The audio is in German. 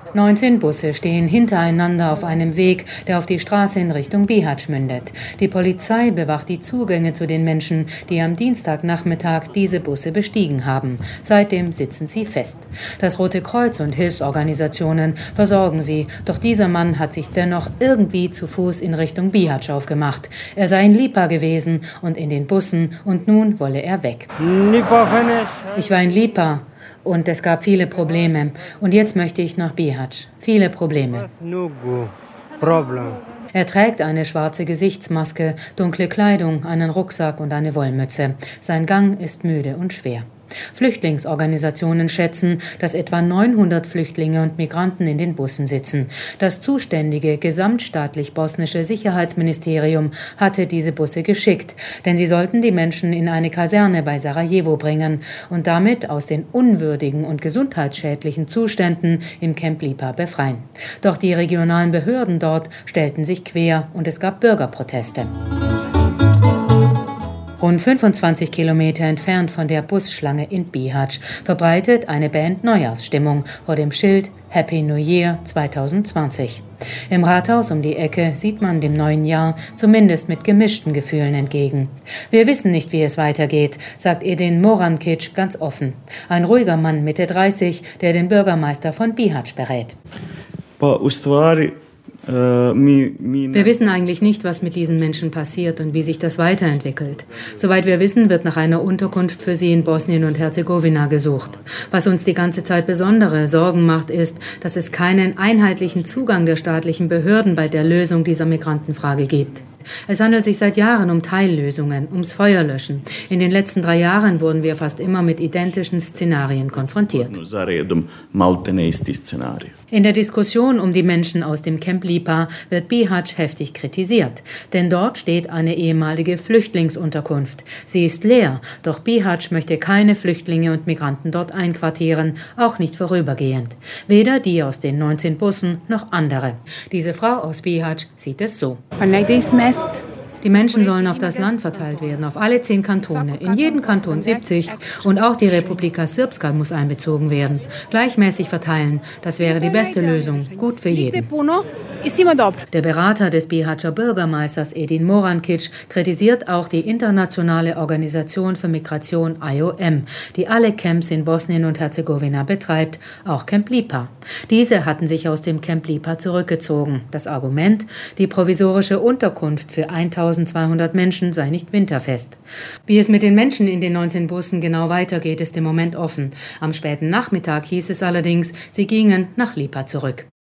19 Busse stehen hintereinander auf einem Weg, der auf die Straße in Richtung Bihać mündet. Die Polizei bewacht die Zugänge zu den Menschen, die am Dienstagnachmittag diese Busse bestiegen haben. Seitdem sitzen sie fest. Das Rote Kreuz und Hilfsorganisationen versorgen sie, doch dieser Mann hat sich dennoch irgendwie zu Fuß in Richtung Bihać aufgemacht. Er sei in Lipa gewesen und in den Bussen und nun wolle er weg. Ich war in Lipa. Und es gab viele Probleme. Und jetzt möchte ich nach Bihać. Viele Probleme. Er trägt eine schwarze Gesichtsmaske, dunkle Kleidung, einen Rucksack und eine Wollmütze. Sein Gang ist müde und schwer. Flüchtlingsorganisationen schätzen, dass etwa 900 Flüchtlinge und Migranten in den Bussen sitzen. Das zuständige gesamtstaatlich bosnische Sicherheitsministerium hatte diese Busse geschickt, denn sie sollten die Menschen in eine Kaserne bei Sarajevo bringen und damit aus den unwürdigen und gesundheitsschädlichen Zuständen im Camp Lipa befreien. Doch die regionalen Behörden dort stellten sich quer und es gab Bürgerproteste. Rund 25 Kilometer entfernt von der Busschlange in Bihać verbreitet eine Band Neujahrsstimmung vor dem Schild Happy New Year 2020. Im Rathaus um die Ecke sieht man dem neuen Jahr zumindest mit gemischten Gefühlen entgegen. Wir wissen nicht, wie es weitergeht, sagt Edin Morankic ganz offen. Ein ruhiger Mann Mitte 30, der den Bürgermeister von Bihać berät. Wir wissen eigentlich nicht, was mit diesen Menschen passiert und wie sich das weiterentwickelt. Soweit wir wissen, wird nach einer Unterkunft für sie in Bosnien und Herzegowina gesucht. Was uns die ganze Zeit besondere Sorgen macht, ist, dass es keinen einheitlichen Zugang der staatlichen Behörden bei der Lösung dieser Migrantenfrage gibt. Es handelt sich seit Jahren um Teillösungen, ums Feuerlöschen. In den letzten 3 Jahren wurden wir fast immer mit identischen Szenarien konfrontiert. In der Diskussion um die Menschen aus dem Camp Lipa wird Bihać heftig kritisiert. Denn dort steht eine ehemalige Flüchtlingsunterkunft. Sie ist leer, doch Bihać möchte keine Flüchtlinge und Migranten dort einquartieren, auch nicht vorübergehend. Weder die aus den 19 Bussen noch andere. Diese Frau aus Bihać sieht es so. Die Menschen sollen auf das Land verteilt werden, auf alle 10 Kantone, in jeden Kanton 70 und auch die Republika Srpska muss einbezogen werden. Gleichmäßig verteilen, das wäre die beste Lösung, gut für jeden. Der Berater des Bihaćer Bürgermeisters Edin Morankic kritisiert auch die internationale Organisation für Migration IOM, die alle Camps in Bosnien und Herzegowina betreibt, auch Camp Lipa. Diese hatten sich aus dem Camp Lipa zurückgezogen. Das Argument, die provisorische Unterkunft für 1200 Menschen sei nicht winterfest. Wie es mit den Menschen in den 19 Bussen genau weitergeht, ist im Moment offen. Am späten Nachmittag hieß es allerdings, sie gingen nach Lipa zurück.